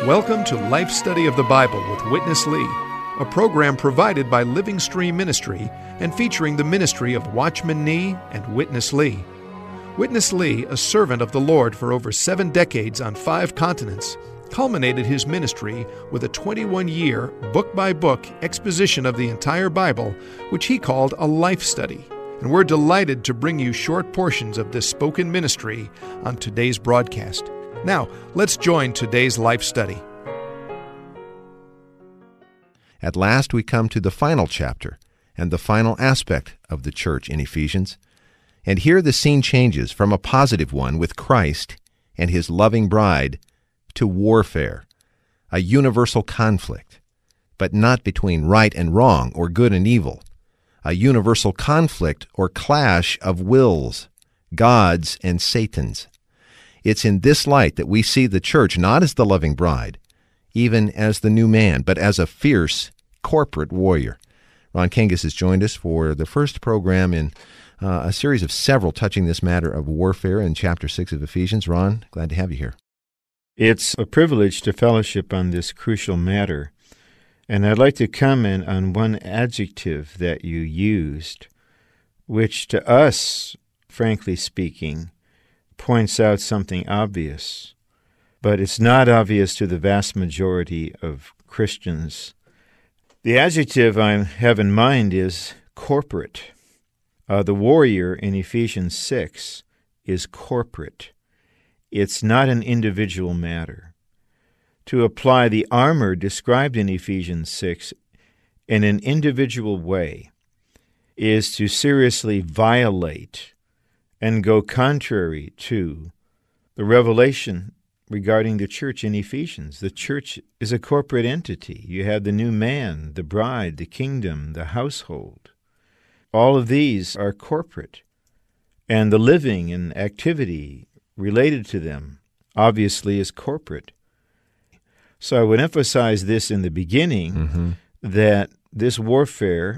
Welcome to Life Study of the Bible with Witness Lee, a program provided by Living Stream Ministry and featuring the ministry of Watchman Nee and Witness Lee. Witness Lee, a servant of the Lord for over 7 decades on 5 continents, culminated his ministry with a 21-year, book-by-book exposition of the entire Bible, which he called a life study. And we're delighted to bring you short portions of this spoken ministry on today's broadcast. Now, let's join today's life study. At last we come to the final chapter and the final aspect of the church in Ephesians. And here the scene changes from a positive one with Christ and his loving bride to warfare, a universal conflict, but not between right and wrong or good and evil, a universal conflict or clash of wills, God's and Satan's. It's in this light that we see the church not as the loving bride, even as the new man, but as a fierce corporate warrior. Ron Kangas has joined us for the first program in a series of several touching this matter of warfare in chapter 6 of Ephesians. Ron, glad to have you here. It's a privilege to fellowship on this crucial matter, and I'd like to comment on one adjective that you used, which to us, frankly speaking, points out something obvious, but it's not obvious to the vast majority of Christians. The adjective I have in mind is corporate. The warrior in Ephesians 6 is corporate. It's not an individual matter. To apply the armor described in Ephesians 6 in an individual way is to seriously violate and go contrary to the revelation regarding the church in Ephesians. The church is a corporate entity. You have the new man, the bride, the kingdom, the household. All of these are corporate, and the living and activity related to them obviously is corporate. So I would emphasize this in the beginning, that this warfare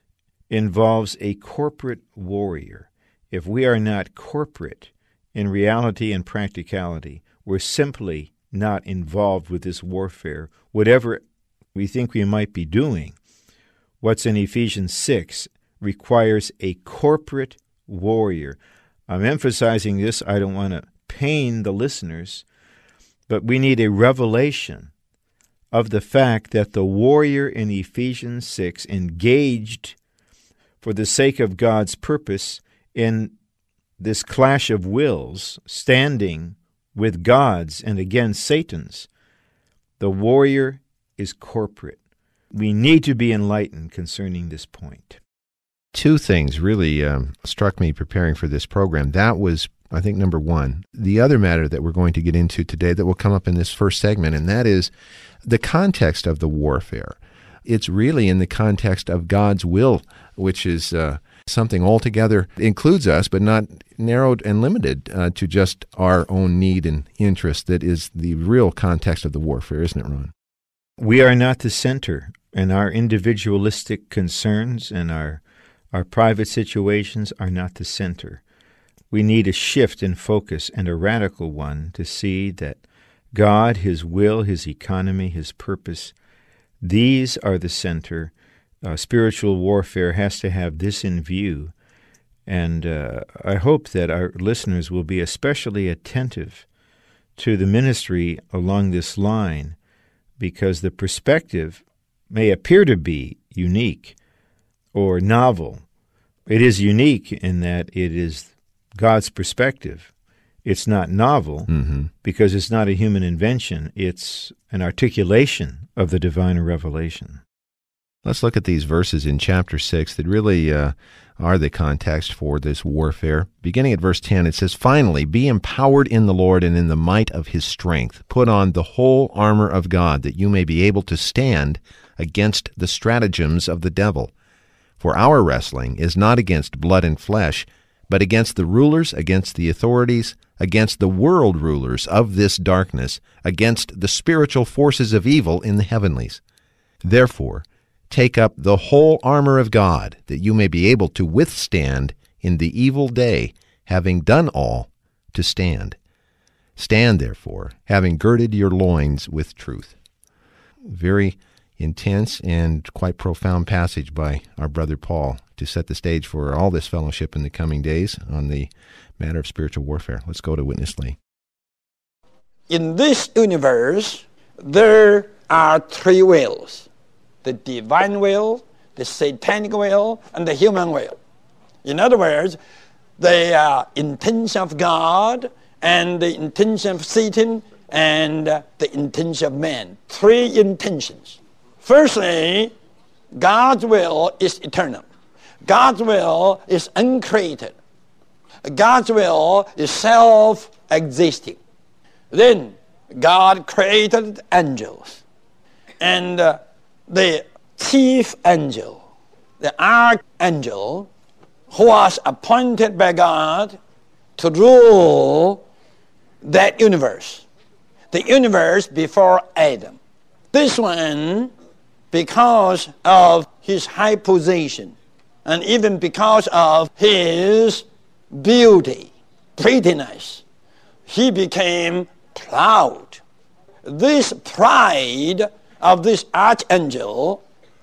involves a corporate warrior. If we are not corporate in reality and practicality, we're simply not involved with this warfare. Whatever we think we might be doing, what's in Ephesians 6 requires a corporate warrior. I'm emphasizing this. I don't want to pain the listeners, but we need a revelation of the fact that the warrior in Ephesians 6 engaged for the sake of God's purpose in this clash of wills, standing with God's and against Satan's. The warrior is corporate. We need to be enlightened concerning this point. 2 things really struck me preparing for this program. That was, I think, number 1. The other matter that we're going to get into today that will come up in this first segment, and that is the context of the warfare. It's really in the context of God's will, which is something altogether includes us, but not narrowed and limited to just our own need and interest. That is the real context of the warfare, isn't it, Ron? We are not the center, and our individualistic concerns and our private situations are not the center. We need a shift in focus, and a radical one, to see that God, His will, His economy, His purpose, these are the center. Spiritual warfare has to have this in view, and I hope that our listeners will be especially attentive to the ministry along this line, because the perspective may appear to be unique or novel. It is unique in that it is God's perspective. It's not novel because it's not a human invention. It's an articulation of the divine revelation. Let's look at these verses in chapter 6 that really are the context for this warfare. Beginning at verse 10, it says, "Finally, be empowered in the Lord and in the might of His strength. Put on the whole armor of God, that you may be able to stand against the stratagems of the devil. For our wrestling is not against blood and flesh, but against the rulers, against the authorities, against the world rulers of this darkness, against the spiritual forces of evil in the heavenlies. Therefore, take up the whole armor of God, that you may be able to withstand in the evil day, having done all, to stand. Stand, therefore, having girded your loins with truth. Very intense and quite profound passage by our brother Paul to set the stage for all this fellowship in the coming days on the matter of spiritual warfare. Let's go to Witness Lee. In this universe, there are three wills: the divine will, the satanic will, and the human will. In other words, the intention of God and the intention of Satan and the intention of man. Three intentions. Firstly, God's will is eternal. God's will is uncreated. God's will is self-existing. Then God created angels. And the chief angel, the archangel, who was appointed by God to rule that universe, the universe before Adam. This one, because of his high position, and even because of his beauty, prettiness, he became proud. This pride of this archangel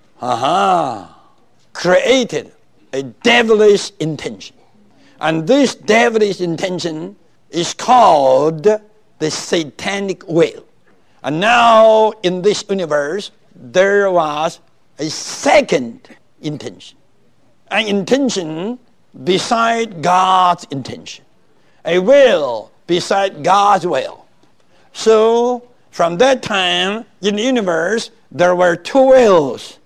created a devilish intention. And this devilish intention is called the satanic will. And now in this universe, there was a second intention. An intention beside God's intention. A will beside God's will. So, from that time, in the universe, there were two wills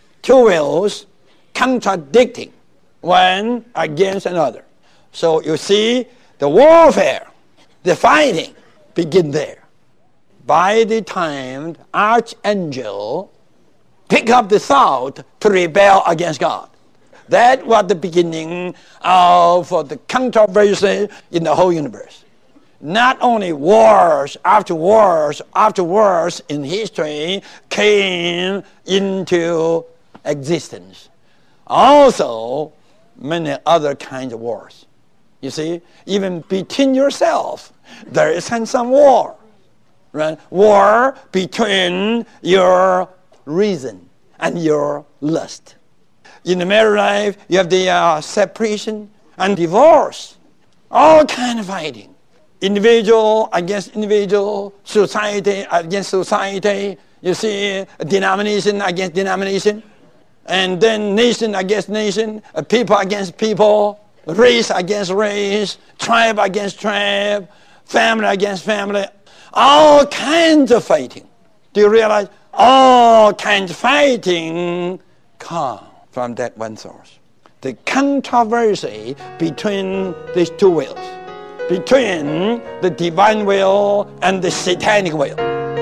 contradicting one against another. So you see, the warfare, the fighting, begin there. By the time the archangel picked up the thought to rebel against God, that was the beginning of the controversy in the whole universe. Not only wars after wars after wars in history came into existence, also many other kinds of wars. You see, even between yourself, there is some war. Right? War between your reason and your lust. In the married life, you have the separation and divorce. All kind of fighting. Individual against individual, society against society. You see, denomination against denomination. And then nation against nation, people against people, race against race, tribe against tribe, family against family. All kinds of fighting. Do you realize? All kinds of fighting come from that one source. The controversy between these two wills, between the divine will and the satanic will.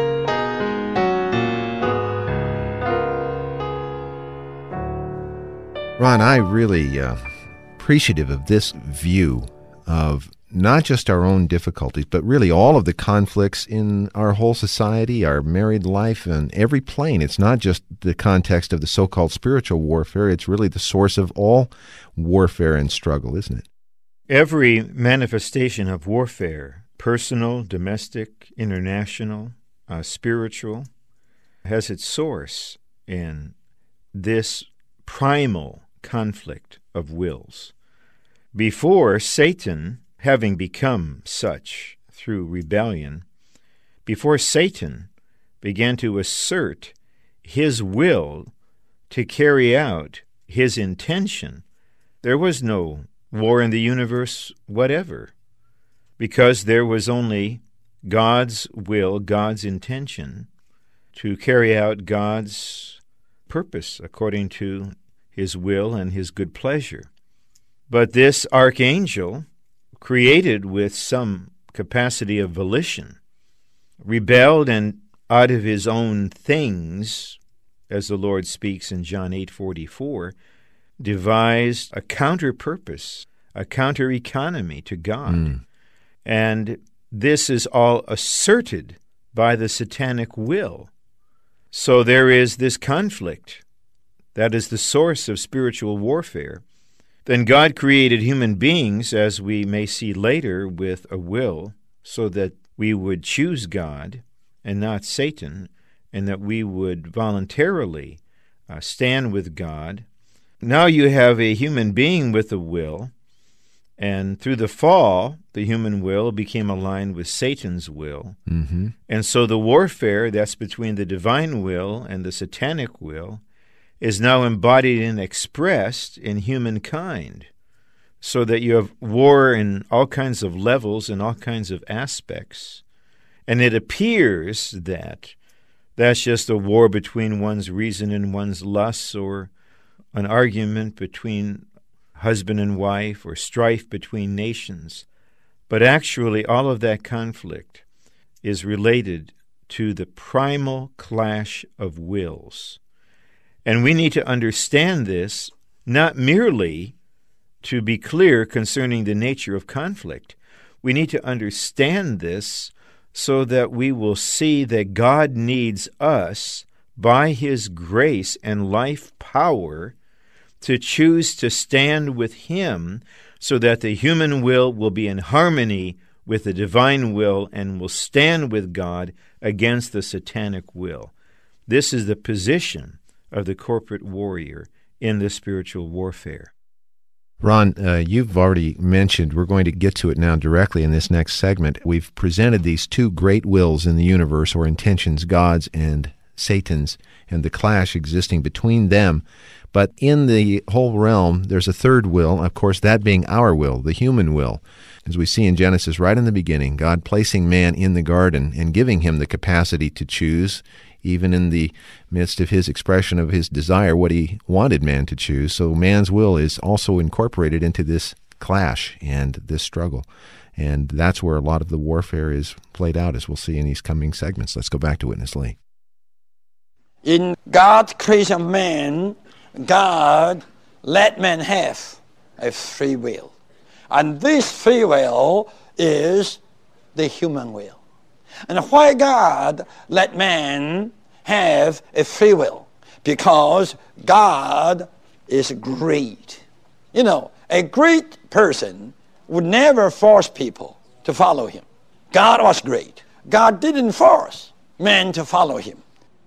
Ron, I really appreciative of this view of not just our own difficulties, but really all of the conflicts in our whole society, our married life, and every plane. It's not just the context of the so-called spiritual warfare. It's really the source of all warfare and struggle, isn't it? Every manifestation of warfare, personal, domestic, international, spiritual, has its source in this primal conflict of wills. Before Satan, having become such through rebellion, before Satan began to assert his will to carry out his intention, there was no war in the universe whatever, because there was only God's will, God's intention, to carry out God's purpose according to his will and his good pleasure. But this archangel, created with some capacity of volition, rebelled and out of his own things, as the Lord speaks in John 8:44, devised a counter-purpose, a counter-economy to God. And this is all asserted by the satanic will. So there is this conflict. That is the source of spiritual warfare. Then God created human beings, as we may see later, with a will, so that we would choose God and not Satan, and that we would voluntarily stand with God. Now you have a human being with a will, and through the fall, the human will became aligned with Satan's will. Mm-hmm. And so the warfare that's between the divine will and the satanic will is now embodied and expressed in humankind, so that you have war in all kinds of levels and all kinds of aspects. And it appears that that's just a war between one's reason and one's lusts, or an argument between husband and wife, or strife between nations. But actually, all of that conflict is related to the primal clash of wills. And we need to understand this, not merely to be clear concerning the nature of conflict. We need to understand this so that we will see that God needs us, by His grace and life power, to choose to stand with Him, so that the human will be in harmony with the divine will and will stand with God against the satanic will. This is the position of the corporate warrior in the spiritual warfare. Ron, you've already mentioned, we're going to get to it now directly in this next segment. We've presented these two great wills in the universe, or intentions, God's and Satan's, and the clash existing between them. But in the whole realm, there's a third will, of course, that being our will, the human will. As we see in Genesis right in the beginning, God placing man in the garden and giving him the capacity to choose, even in the midst of his expression of his desire, what he wanted man to choose. So man's will is also incorporated into this clash and this struggle. And that's where a lot of the warfare is played out, as we'll see in these coming segments. Let's go back to Witness Lee. In God's creation of man, God let man have a free will. And this free will is the human will. And why God let man have a free will? Because God is great. You know, a great person would never force people to follow him. God was great. God didn't force man to follow him.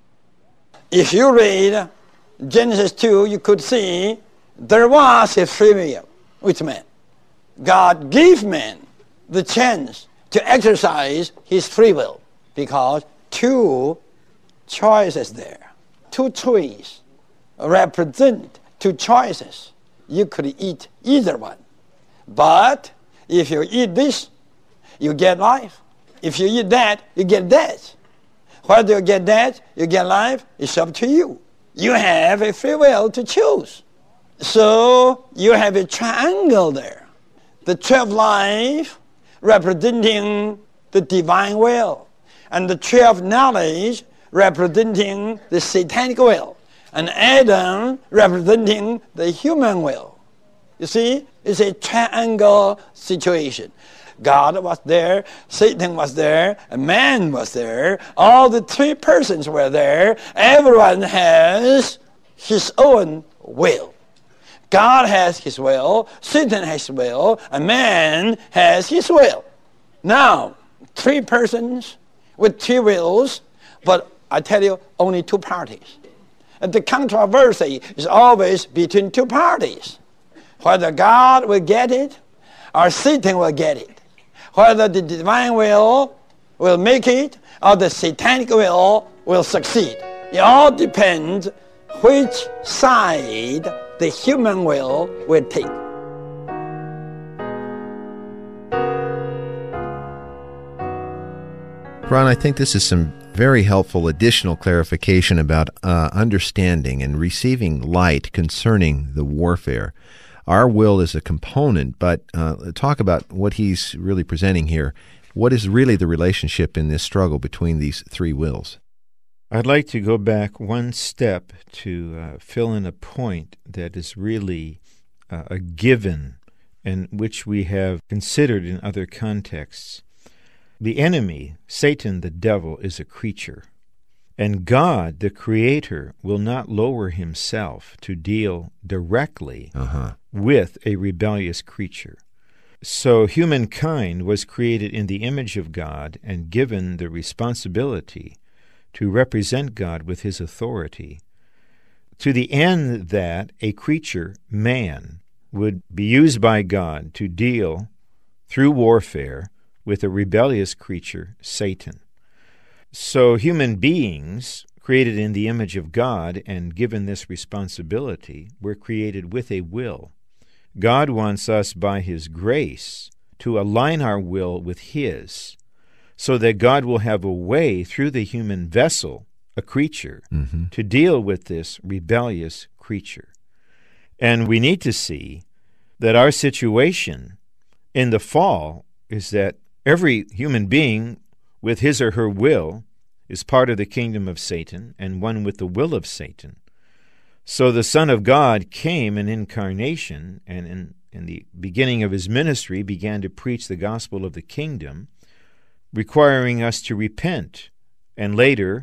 If you read Genesis 2, you could see there was a free will with man. God gave man the chance to exercise his free will, because two choices there. Two trees represent two choices. You could eat either one. But if you eat this, you get life. If you eat that, you get death. Whether you get death, you get life, it's up to you. You have a free will to choose. So you have a triangle there. The tree of life representing the divine will, and the tree of knowledge representing the satanic will, and Adam representing the human will. You see, it's a triangle situation. God was there, Satan was there, and man was there. All the three persons were there. Everyone has his own will. God has his will, Satan has his will, and man has his will. Now, three persons with three wills, but I tell you, only two parties. And the controversy is always between two parties. Whether God will get it or Satan will get it. Whether the divine will make it or the satanic will succeed. It all depends which side the human will take. Ron, I think this is some very helpful additional clarification about understanding and receiving light concerning the warfare. Our will is a component, but talk about what he's really presenting here. What is really the relationship in this struggle between these three wills? I'd like to go back one step to fill in a point that is really a given and which we have considered in other contexts. The enemy, Satan the devil, is a creature, and God, the Creator, will not lower himself to deal directly with a rebellious creature. So humankind was created in the image of God and given the responsibility to represent God with his authority, to the end that a creature, man, would be used by God to deal, through warfare, with a rebellious creature, Satan. So human beings, created in the image of God and given this responsibility, were created with a will. God wants us, by his grace, to align our will with his, so that God will have a way through the human vessel, a creature, to deal with this rebellious creature. And we need to see that our situation in the fall is that every human being with his or her will is part of the kingdom of Satan and one with the will of Satan. So the Son of God came in incarnation and in the beginning of his ministry began to preach the gospel of the kingdom, requiring us to repent, and later,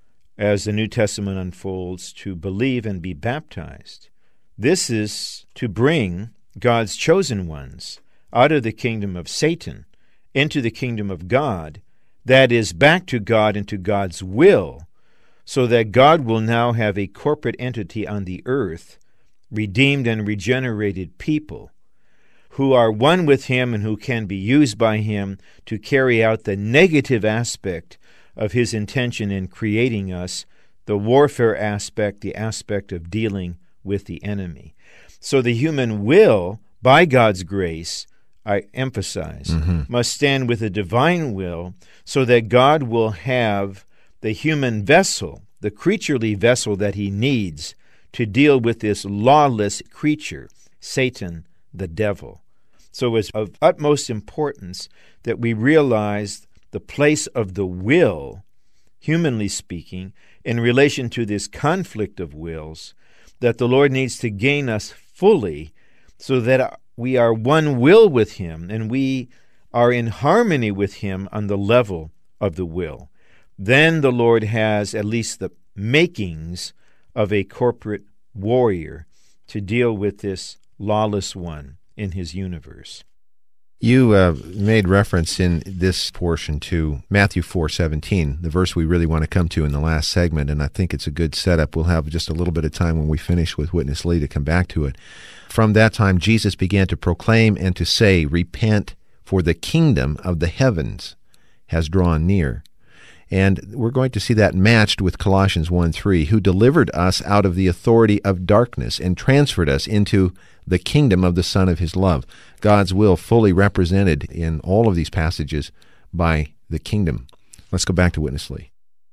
as the New Testament unfolds, to believe and be baptized. This is to bring God's chosen ones out of the kingdom of Satan into the kingdom of God, that is, back to God and to God's will, so that God will now have a corporate entity on the earth, redeemed and regenerated people, who are one with him and who can be used by him to carry out the negative aspect of his intention in creating us, the warfare aspect, the aspect of dealing with the enemy. So the human will, by God's grace, I emphasize, must stand with the divine will so that God will have the human vessel, the creaturely vessel that he needs to deal with this lawless creature, Satan, the devil. So it's of utmost importance that we realize the place of the will, humanly speaking, in relation to this conflict of wills, that the Lord needs to gain us fully so that we are one will with him and we are in harmony with him on the level of the will. Then the Lord has at least the makings of a corporate warrior to deal with this lawless one in his universe. You made reference in this portion to Matthew 4:17, the verse we really want to come to in the last segment, and I think it's a good setup. We'll have just a little bit of time when we finish with Witness Lee to come back to it. From that time, Jesus began to proclaim and to say, "Repent, for the kingdom of the heavens has drawn near." And we're going to see that matched with Colossians 1:3, who delivered us out of the authority of darkness and transferred us into the kingdom of the Son of his love. God's will fully represented in all of these passages by the kingdom. Let's go back to Witness Lee.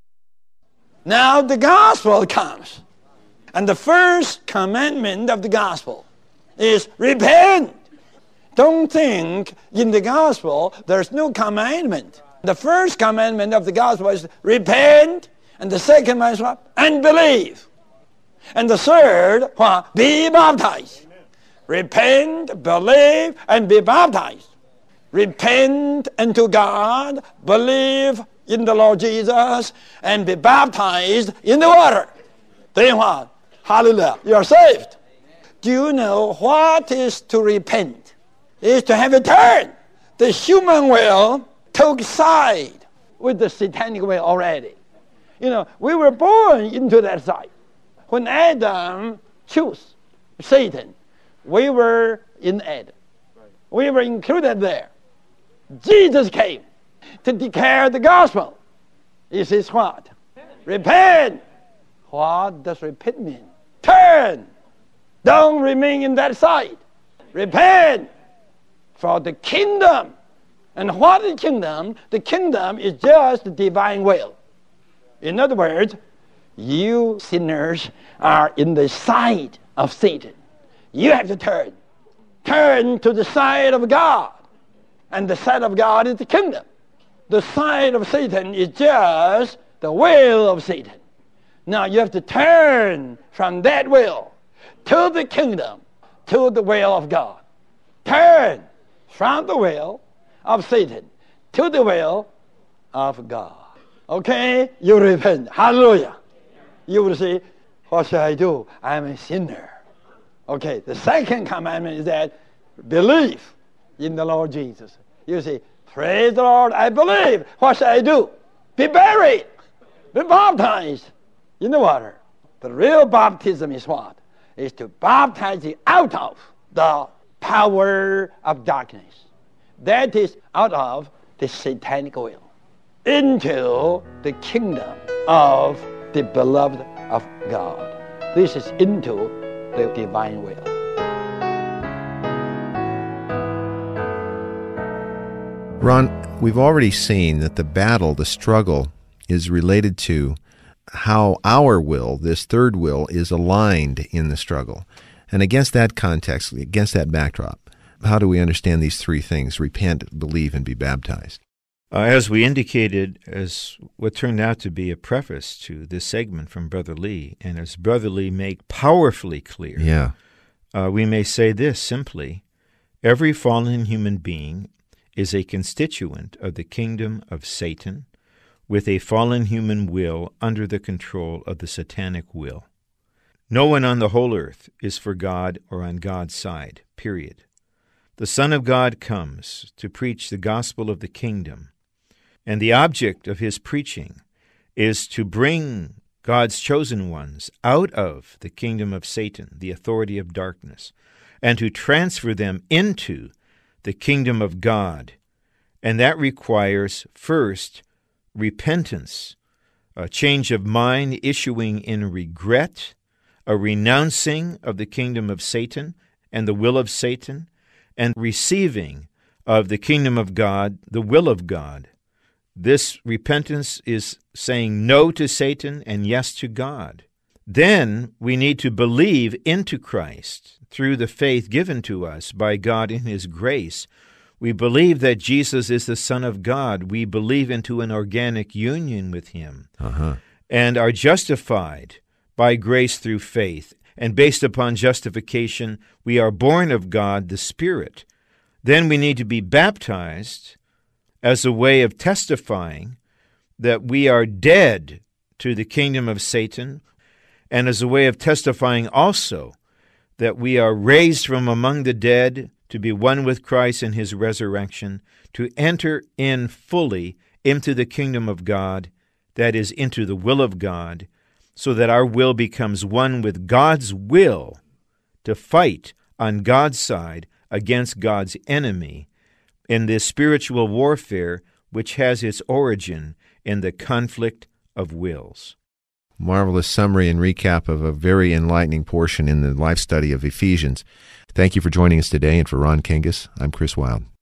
Now the gospel comes. And the first commandment of the gospel is repent. Don't think in the gospel there's no commandment. The first commandment of the gospel is repent, and the second one is what? And believe. And the third, what? Be baptized. Repent, believe, and be baptized. Repent unto God, believe in the Lord Jesus, and be baptized in the water. Then what? Hallelujah, you are saved. Do you know what is to repent? It is to have a turn. The human will took side with the satanic will already. You know, we were born into that side. When Adam chose Satan, we were in Adam. We were included there. Jesus came to declare the gospel. He says what? Repent. What does repent mean? Turn. Don't remain in that side. Repent for the kingdom. And what is the kingdom? The kingdom is just the divine will. In other words, you sinners are in the side of Satan. You have to turn. Turn to the side of God. And the side of God is the kingdom. The side of Satan is just the will of Satan. Now you have to turn from that will to the kingdom, to the will of God. Turn from the will of Satan to the will of God. Okay? You repent. Hallelujah. You will say, what shall I do? I am a sinner. Okay, the second commandment is that believe. in the Lord Jesus. You say, praise the Lord, I believe. What shall I do? Be buried. Be baptized in the water. The real baptism is what? Is to baptize you out of the power of darkness. That is out of the satanic will into the kingdom of the beloved of God. This is into the divine will. Ron, we've already seen that the battle, the struggle, is related to how our will, this third will, is aligned in the struggle. And against that context, against that backdrop, how do we understand these three things: repent, believe, and be baptized? As we indicated, as what turned out to be a preface to this segment from Brother Lee, and as Brother Lee made powerfully clear, we may say this simply: every fallen human being is a constituent of the kingdom of Satan, with a fallen human will under the control of the satanic will. No one on the whole earth is for God or on God's side, period. The Son of God comes to preach the gospel of the kingdom, and the object of his preaching is to bring God's chosen ones out of the kingdom of Satan, the authority of darkness, and to transfer them into the kingdom of God. And that requires, first, repentance, a change of mind issuing in regret, a renouncing of the kingdom of Satan and the will of Satan, and receiving of the kingdom of God, the will of God. This repentance is saying no to Satan and yes to God. Then we need to believe into Christ through the faith given to us by God in His grace. We believe that Jesus is the Son of God. We believe into an organic union with Him and are justified by grace through faith. And based upon justification, we are born of God, the Spirit. Then we need to be baptized as a way of testifying that we are dead to the kingdom of Satan, and as a way of testifying also that we are raised from among the dead to be one with Christ in His resurrection, to enter in fully into the kingdom of God, that is, into the will of God, so that our will becomes one with God's will to fight on God's side against God's enemy in this spiritual warfare which has its origin in the conflict of wills. Marvelous summary and recap of a very enlightening portion in the life study of Ephesians. Thank you for joining us today, and for Ron Kingus, I'm Chris Wilde.